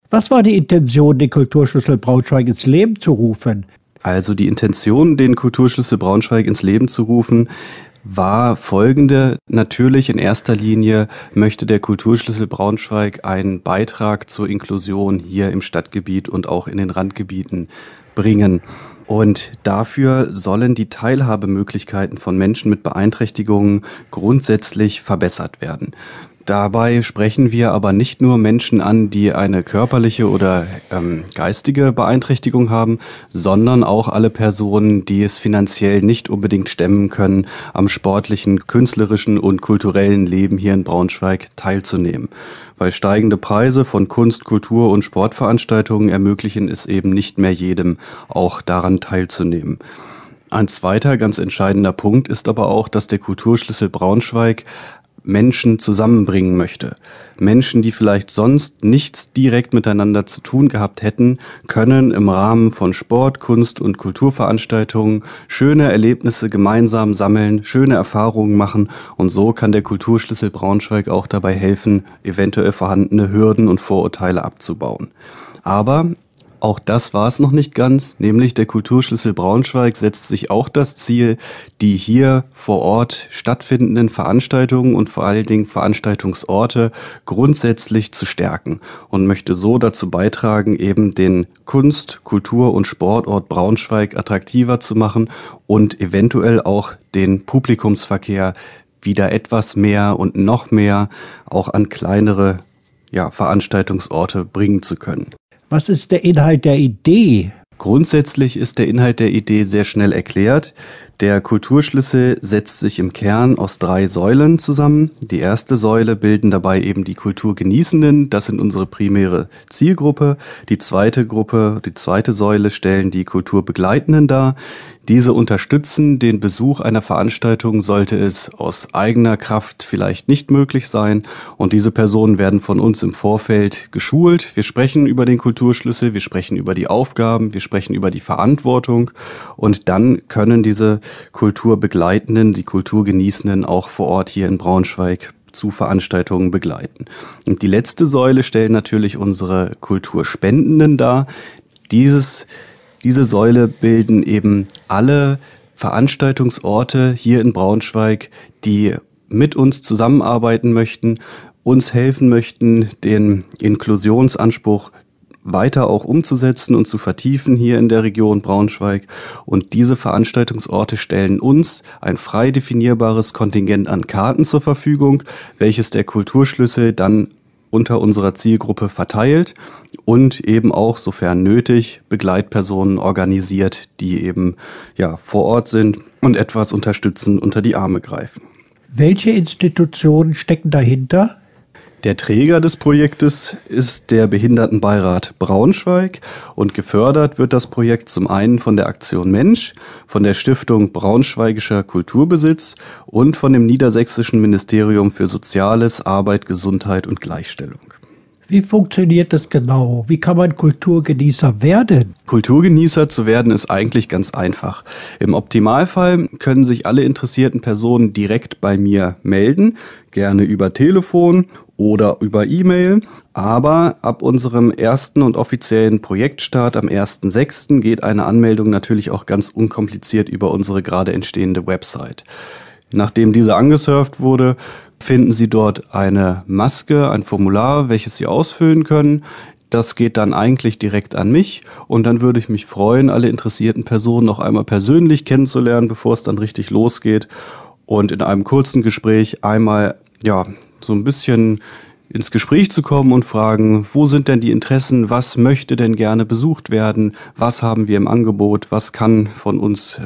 Was war die Intention, den Kulturschlüssel Braunschweig ins Leben zu rufen? Also die Intention, den Kulturschlüssel Braunschweig ins Leben zu rufen, war folgende. Natürlich in erster Linie möchte der Kulturschlüssel Braunschweig einen Beitrag zur Inklusion hier im Stadtgebiet und auch in den Randgebieten bringen. Und dafür sollen die Teilhabemöglichkeiten von Menschen mit Beeinträchtigungen grundsätzlich verbessert werden. Dabei sprechen wir aber nicht nur Menschen an, die eine körperliche oder geistige Beeinträchtigung haben, sondern auch alle Personen, die es finanziell nicht unbedingt stemmen können, am sportlichen, künstlerischen und kulturellen Leben hier in Braunschweig teilzunehmen. Weil steigende Preise von Kunst-, Kultur- und Sportveranstaltungen ermöglichen es eben nicht mehr jedem, auch daran teilzunehmen. Ein zweiter ganz entscheidender Punkt ist aber auch, dass der Kulturschlüssel Braunschweig Menschen zusammenbringen möchte. Menschen, die vielleicht sonst nichts direkt miteinander zu tun gehabt hätten, können im Rahmen von Sport-, Kunst- und Kulturveranstaltungen schöne Erlebnisse gemeinsam sammeln, schöne Erfahrungen machen und so kann der Kulturschlüssel Braunschweig auch dabei helfen, eventuell vorhandene Hürden und Vorurteile abzubauen. Aber auch das war es noch nicht ganz, nämlich der Kulturschlüssel Braunschweig setzt sich auch das Ziel, die hier vor Ort stattfindenden Veranstaltungen und vor allen Dingen Veranstaltungsorte grundsätzlich zu stärken und möchte so dazu beitragen, eben den Kunst-, Kultur- und Sportort Braunschweig attraktiver zu machen und eventuell auch den Publikumsverkehr wieder etwas mehr und noch mehr auch an kleinere Veranstaltungsorte bringen zu können. Was ist der Inhalt der Idee? Grundsätzlich ist der Inhalt der Idee sehr schnell erklärt. Der Kulturschlüssel setzt sich im Kern aus 3 Säulen zusammen. Die erste Säule bilden dabei eben die Kulturgenießenden. Das sind unsere primäre Zielgruppe. Die zweite Säule stellen die Kulturbegleitenden dar. Diese unterstützen den Besuch einer Veranstaltung, sollte es aus eigener Kraft vielleicht nicht möglich sein. Und diese Personen werden von uns im Vorfeld geschult. Wir sprechen über den Kulturschlüssel, wir sprechen über die Aufgaben, wir sprechen über die Verantwortung. Und dann können diese Kulturbegleitenden, die Kulturgenießenden auch vor Ort hier in Braunschweig zu Veranstaltungen begleiten. Und die letzte Säule stellen natürlich unsere Kulturspendenden dar. Diese Säule bilden eben alle Veranstaltungsorte hier in Braunschweig, die mit uns zusammenarbeiten möchten, uns helfen möchten, den Inklusionsanspruch weiter auch umzusetzen und zu vertiefen hier in der Region Braunschweig. Und diese Veranstaltungsorte stellen uns ein frei definierbares Kontingent an Karten zur Verfügung, welches der Kulturschlüssel dann unter unserer Zielgruppe verteilt und eben auch, sofern nötig, Begleitpersonen organisiert, die eben vor Ort sind und etwas unterstützend unter die Arme greifen. Welche Institutionen stecken dahinter? Der Träger des Projektes ist der Behindertenbeirat Braunschweig und gefördert wird das Projekt zum einen von der Aktion Mensch, von der Stiftung Braunschweigischer Kulturbesitz und von dem Niedersächsischen Ministerium für Soziales, Arbeit, Gesundheit und Gleichstellung. Wie funktioniert das genau? Wie kann man Kulturgenießer werden? Kulturgenießer zu werden ist eigentlich ganz einfach. Im Optimalfall können sich alle interessierten Personen direkt bei mir melden, gerne über Telefon oder über E-Mail. Aber ab unserem ersten und offiziellen Projektstart am 1.6. geht eine Anmeldung natürlich auch ganz unkompliziert über unsere gerade entstehende Website. Nachdem diese angesurft wurde, finden Sie dort eine Maske, ein Formular, welches Sie ausfüllen können. Das geht dann eigentlich direkt an mich und dann würde ich mich freuen, alle interessierten Personen noch einmal persönlich kennenzulernen, bevor es dann richtig losgeht und in einem kurzen Gespräch einmal so ein bisschen ins Gespräch zu kommen und fragen, wo sind denn die Interessen, was möchte denn gerne besucht werden, was haben wir im Angebot, was kann von uns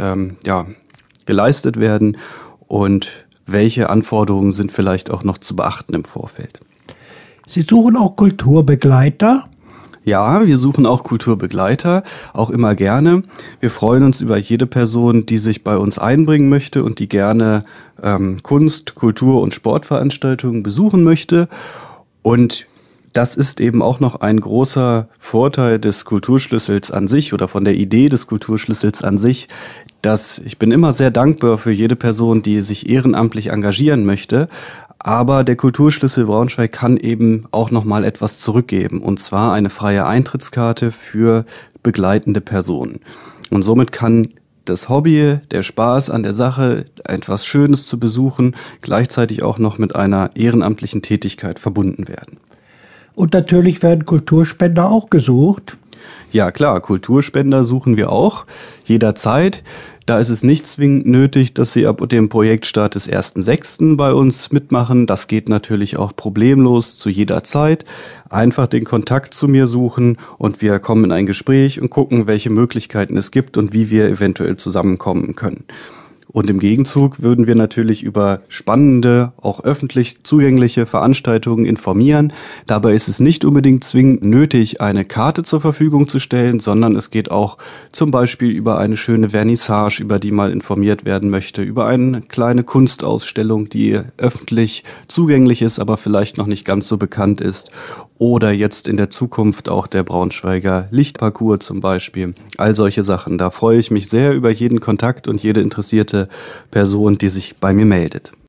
geleistet werden und welche Anforderungen sind vielleicht auch noch zu beachten im Vorfeld. Sie suchen auch Kulturbegleiter? Ja, wir suchen auch Kulturbegleiter, auch immer gerne. Wir freuen uns über jede Person, die sich bei uns einbringen möchte und die gerne Kunst-, Kultur- und Sportveranstaltungen besuchen möchte. Und das ist eben auch noch ein großer Vorteil des Kulturschlüssels an sich oder von der Idee des Kulturschlüssels an sich, dass ich bin immer sehr dankbar für jede Person, die sich ehrenamtlich engagieren möchte. Aber der Kulturschlüssel Braunschweig kann eben auch nochmal etwas zurückgeben, und zwar eine freie Eintrittskarte für begleitende Personen. Und somit kann das Hobby, der Spaß an der Sache, etwas Schönes zu besuchen, gleichzeitig auch noch mit einer ehrenamtlichen Tätigkeit verbunden werden. Und natürlich werden Kulturspender auch gesucht. Ja klar, Kulturspender suchen wir auch jederzeit. Da ist es nicht zwingend nötig, dass Sie ab dem Projektstart des 1.6. bei uns mitmachen. Das geht natürlich auch problemlos zu jeder Zeit. Einfach den Kontakt zu mir suchen und wir kommen in ein Gespräch und gucken, welche Möglichkeiten es gibt und wie wir eventuell zusammenkommen können. Und im Gegenzug würden wir natürlich über spannende, auch öffentlich zugängliche Veranstaltungen informieren. Dabei ist es nicht unbedingt zwingend nötig, eine Karte zur Verfügung zu stellen, sondern es geht auch zum Beispiel über eine schöne Vernissage, über die mal informiert werden möchte, über eine kleine Kunstausstellung, die öffentlich zugänglich ist, aber vielleicht noch nicht ganz so bekannt ist. Oder jetzt in der Zukunft auch der Braunschweiger Lichtparcours zum Beispiel. All solche Sachen. Da freue ich mich sehr über jeden Kontakt und jede interessierte Person, die sich bei mir meldet.